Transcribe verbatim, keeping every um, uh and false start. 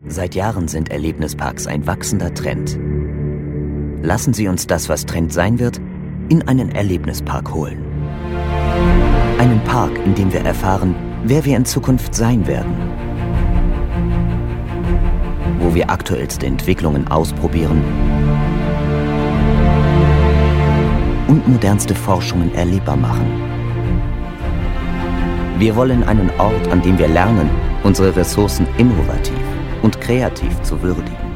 Seit Jahren sind Erlebnisparks ein wachsender Trend. Lassen Sie uns das, was Trend sein wird, in einen Erlebnispark holen. Einen Park, in dem wir erfahren, wer wir in Zukunft sein werden. Wo wir aktuellste Entwicklungen ausprobieren und modernste Forschungen erlebbar machen. Wir wollen einen Ort, an dem wir lernen, unsere Ressourcen innovativ und kreativ zu würdigen.